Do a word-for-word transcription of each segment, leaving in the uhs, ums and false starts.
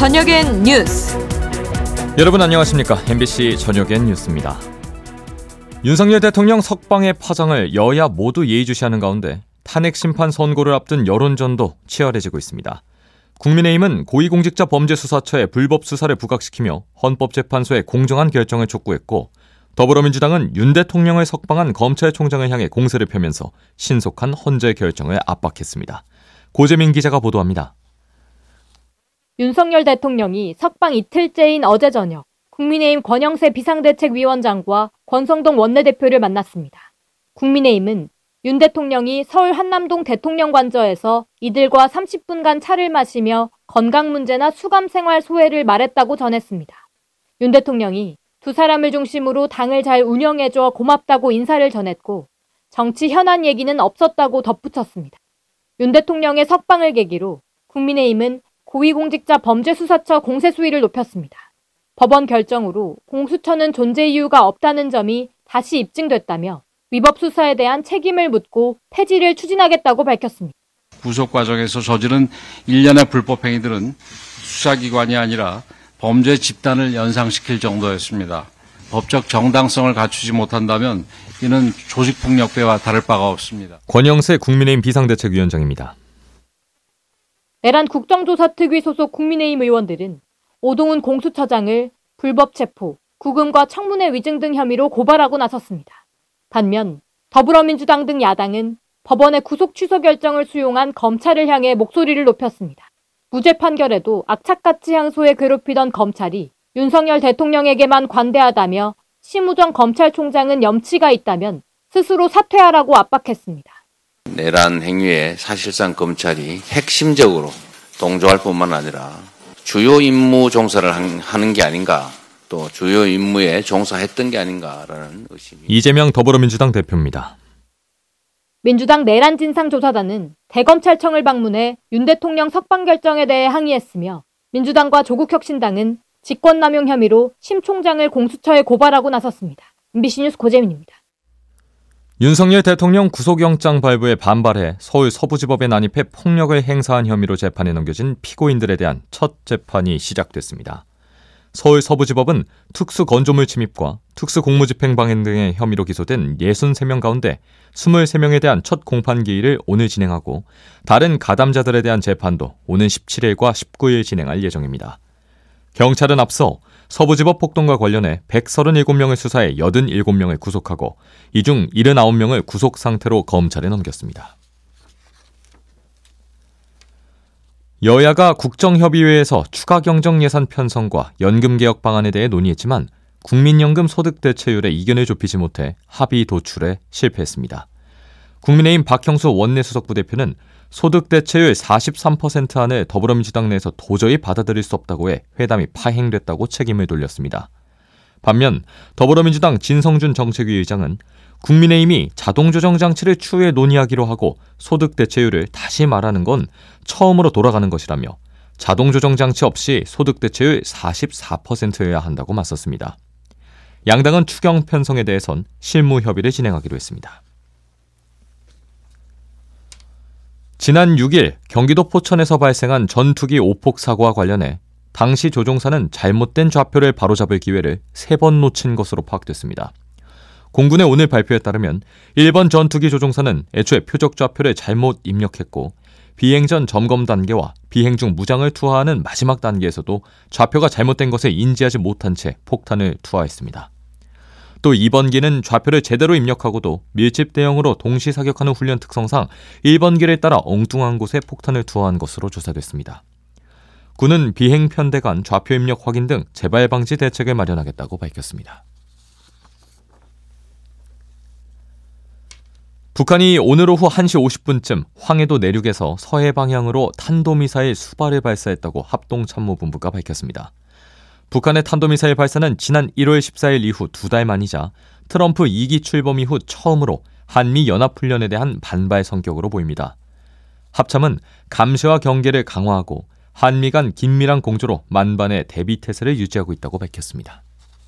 저녁엔 뉴스. 여러분 안녕하십니까? 엠비씨 저녁엔 뉴스입니다. 윤석열 대통령 석방의 파장을 여야 모두 예의주시하는 가운데 탄핵 심판 선고를 앞둔 여론전도 치열해지고 있습니다. 국민의힘은 고위공직자범죄수사처의 불법 수사를 부각시키며 헌법재판소의 공정한 결정을 촉구했고, 더불어민주당은 윤 대통령을 석방한 검찰총장을 향해 공세를 펴면서 신속한 헌재 결정을 압박했습니다. 고재민 기자가 보도합니다. 윤석열 대통령이 석방 이틀째인 어제 저녁 국민의힘 권영세 비상대책위원장과 권성동 원내대표를 만났습니다. 국민의힘은 윤 대통령이 서울 한남동 대통령관저에서 이들과 삼십 분간 차를 마시며 건강 문제나 수감 생활 소회를 말했다고 전했습니다. 윤 대통령이 두 사람을 중심으로 당을 잘 운영해줘 고맙다고 인사를 전했고, 정치 현안 얘기는 없었다고 덧붙였습니다. 윤 대통령의 석방을 계기로 국민의힘은 고위공직자 범죄수사처 공세 수위를 높였습니다. 법원 결정으로 공수처는 존재 이유가 없다는 점이 다시 입증됐다며 위법 수사에 대한 책임을 묻고 폐지를 추진하겠다고 밝혔습니다. 구속 과정에서 저지른 일련의 불법 행위들은 수사기관이 아니라 범죄 집단을 연상시킬 정도였습니다. 법적 정당성을 갖추지 못한다면 이는 조직폭력배와 다를 바가 없습니다. 권영세 국민의힘 비상대책위원장입니다. 내란 국정조사특위 소속 국민의힘 의원들은 오동훈 공수처장을 불법 체포, 구금과 청문회 위증 등 혐의로 고발하고 나섰습니다. 반면 더불어민주당 등 야당은 법원의 구속 취소 결정을 수용한 검찰을 향해 목소리를 높였습니다. 무죄 판결에도 악착같이 항소해 괴롭히던 검찰이 윤석열 대통령에게만 관대하다며 심우정 검찰총장은 염치가 있다면 스스로 사퇴하라고 압박했습니다. 내란 행위에 사실상 검찰이 핵심적으로 동조할 뿐만 아니라 주요 임무 종사를 하는 게 아닌가, 또 주요 임무에 종사했던 게 아닌가라는 의심이. 이재명 더불어민주당 대표입니다. 민주당 내란 진상조사단은 대검찰청을 방문해 윤 대통령 석방 결정에 대해 항의했으며, 민주당과 조국혁신당은 직권남용 혐의로 심 총장을 공수처에 고발하고 나섰습니다. 엠비씨 뉴스 고재민입니다. 윤석열 대통령 구속영장 발부에 반발해 서울 서부지법에 난입해 폭력을 행사한 혐의로 재판에 넘겨진 피고인들에 대한 첫 재판이 시작됐습니다. 서울 서부지법은 특수건조물 침입과 특수공무집행방해 등의 혐의로 기소된 육십삼 명 가운데 이십삼 명에 대한 첫 공판기일을 오늘 진행하고, 다른 가담자들에 대한 재판도 오는 십칠 일과 십구 일 진행할 예정입니다. 경찰은 앞서 서부지법 폭동과 관련해 백삼십칠 명을 수사해 팔십칠 명을 구속하고, 이 중 칠십구 명을 구속 상태로 검찰에 넘겼습니다. 여야가 국정협의회에서 추가 경정 예산 편성과 연금개혁 방안에 대해 논의했지만 국민연금 소득대체율에 이견을 좁히지 못해 합의 도출에 실패했습니다. 국민의힘 박형수 원내수석부 대표는 소득대체율 사십삼 퍼센트 안을 더불어민주당 내에서 도저히 받아들일 수 없다고 해 회담이 파행됐다고 책임을 돌렸습니다. 반면 더불어민주당 진성준 정책위 의장은 국민의힘이 자동조정장치를 추후에 논의하기로 하고 소득대체율을 다시 말하는 건 처음으로 돌아가는 것이라며 자동조정장치 없이 소득대체율 사십사 퍼센트여야 한다고 맞섰습니다. 양당은 추경 편성에 대해선 실무 협의를 진행하기로 했습니다. 지난 육 일 경기도 포천에서 발생한 전투기 오폭 사고와 관련해 당시 조종사는 잘못된 좌표를 바로잡을 기회를 세 번 놓친 것으로 파악됐습니다. 공군의 오늘 발표에 따르면 일 번 전투기 조종사는 애초에 표적 좌표를 잘못 입력했고, 비행 전 점검 단계와 비행 중 무장을 투하하는 마지막 단계에서도 좌표가 잘못된 것을 인지하지 못한 채 폭탄을 투하했습니다. 또 이 번기는 좌표를 제대로 입력하고도 밀집 대형으로 동시 사격하는 훈련 특성상 일 번기를 따라 엉뚱한 곳에 폭탄을 투하한 것으로 조사됐습니다. 군은 비행 편대 간 좌표 입력 확인 등 재발 방지 대책을 마련하겠다고 밝혔습니다. 북한이 오늘 오후 한 시 오십 분쯤 황해도 내륙에서 서해 방향으로 탄도미사일 수발을 발사했다고 합동참모본부가 밝혔습니다. 북한의 탄도미사일 발사는 지난 일월 십사일 이후 두 달 만이자 트럼프 이 기 출범 이후 처음으로 한미 연합훈련에 대한 반발 성격으로 보입니다. 합참은 감시와 경계를 강화하고 한미 간 긴밀한 공조로 만반의 대비태세를 유지하고 있다고 밝혔습니다.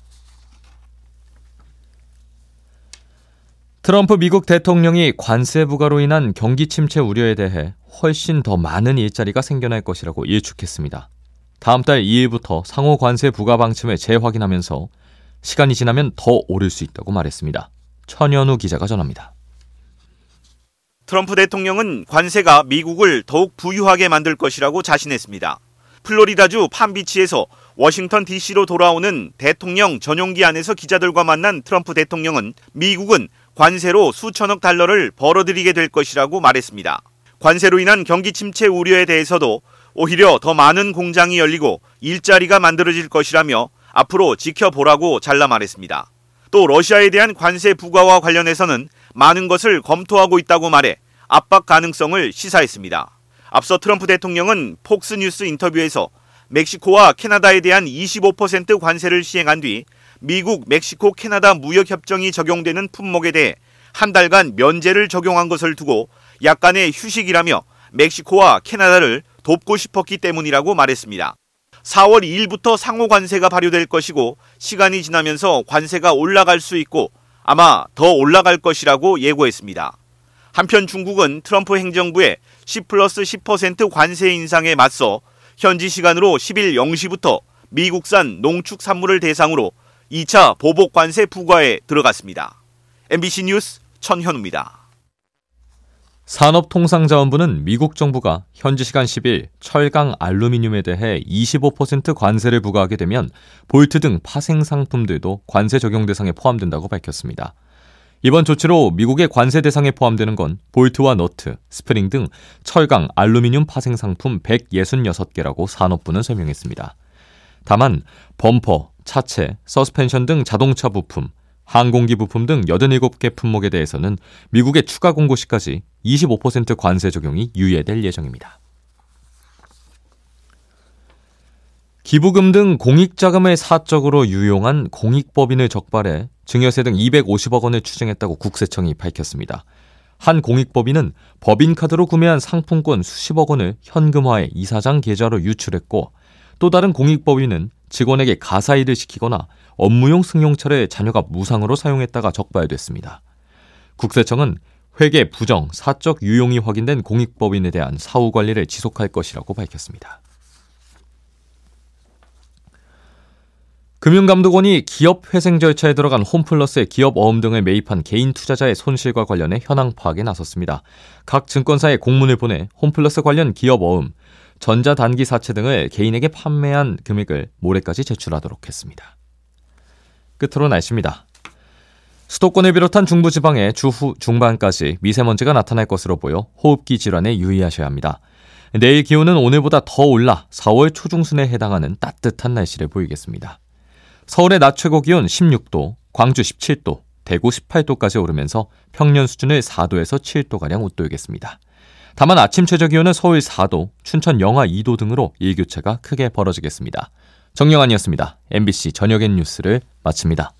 트럼프 미국 대통령이 관세 부과로 인한 경기 침체 우려에 대해 훨씬 더 많은 일자리가 생겨날 것이라고 예측했습니다. 다음 달 이 일부터 상호 관세 부과 방침을 재확인하면서 시간이 지나면 더 오를 수 있다고 말했습니다. 천연우 기자가 전합니다. 트럼프 대통령은 관세가 미국을 더욱 부유하게 만들 것이라고 자신했습니다. 플로리다주 팜비치에서 워싱턴 디씨로 돌아오는 대통령 전용기 안에서 기자들과 만난 트럼프 대통령은 미국은 관세로 수천억 달러를 벌어들이게 될 것이라고 말했습니다. 관세로 인한 경기 침체 우려에 대해서도 오히려 더 많은 공장이 열리고 일자리가 만들어질 것이라며 앞으로 지켜보라고 잘라 말했습니다. 또 러시아에 대한 관세 부과와 관련해서는 많은 것을 검토하고 있다고 말해 압박 가능성을 시사했습니다. 앞서 트럼프 대통령은 폭스뉴스 인터뷰에서 멕시코와 캐나다에 대한 이십오 퍼센트 관세를 시행한 뒤 미국, 멕시코, 캐나다 무역협정이 적용되는 품목에 대해 한 달간 면제를 적용한 것을 두고 약간의 휴식이라며 멕시코와 캐나다를 돕고 싶었기 때문이라고 말했습니다. 사월 이일부터 상호 관세가 발효될 것이고 시간이 지나면서 관세가 올라갈 수 있고 아마 더 올라갈 것이라고 예고했습니다. 한편 중국은 트럼프 행정부의 십 플러스 십 퍼센트 관세 인상에 맞서 현지 시간으로 십일 영 시부터 미국산 농축산물을 대상으로 이 차 보복 관세 부과에 들어갔습니다. 엠비씨 뉴스 천현우입니다. 산업통상자원부는 미국 정부가 현지 시간 십 일 철강 알루미늄에 대해 이십오 퍼센트 관세를 부과하게 되면 볼트 등 파생 상품들도 관세 적용 대상에 포함된다고 밝혔습니다. 이번 조치로 미국의 관세 대상에 포함되는 건 볼트와 너트, 스프링 등 철강, 알루미늄 파생 상품 백육십육 개라고 산업부는 설명했습니다. 다만 범퍼, 차체, 서스펜션 등 자동차 부품, 항공기 부품 등 여든일곱 개 품목에 대해서는 미국의 추가 공고 시까지 이십오 퍼센트 관세 적용이 유예될 예정입니다. 기부금 등 공익자금을 사적으로 유용한 공익법인을 적발해 증여세 등 이백오십억 원을 추징했다고 국세청이 밝혔습니다. 한 공익법인은 법인카드로 구매한 상품권 수십억 원을 현금화해 이사장 계좌로 유출했고 또 다른 공익법인은 직원에게 가사일을 시키거나 업무용 승용차를 자녀가 무상으로 사용했다가 적발됐습니다. 국세청은 회계 부정, 사적 유용이 확인된 공익법인에 대한 사후 관리를 지속할 것이라고 밝혔습니다. 금융감독원이 기업 회생 절차에 들어간 홈플러스의 기업 어음 등을 매입한 개인 투자자의 손실과 관련해 현황 파악에 나섰습니다. 각 증권사에 공문을 보내 홈플러스 관련 기업 어음, 전자단기 사채 등을 개인에게 판매한 금액을 모레까지 제출하도록 했습니다. 끝으로 날씨입니다. 수도권을 비롯한 중부지방에 주후 중반까지 미세먼지가 나타날 것으로 보여 호흡기 질환에 유의하셔야 합니다. 내일 기온은 오늘보다 더 올라 사월 초중순에 해당하는 따뜻한 날씨를 보이겠습니다. 서울의 낮 최고 기온 십육 도, 광주 십칠 도, 대구 십팔 도까지 오르면서 평년 수준을 사 도에서 칠 도가량 웃돌겠습니다. 다만 아침 최저 기온은 서울 사 도, 춘천 영하 이 도 등으로 일교차가 크게 벌어지겠습니다. 정영환이었습니다. 엠비씨 저녁엔 뉴스를 마칩니다.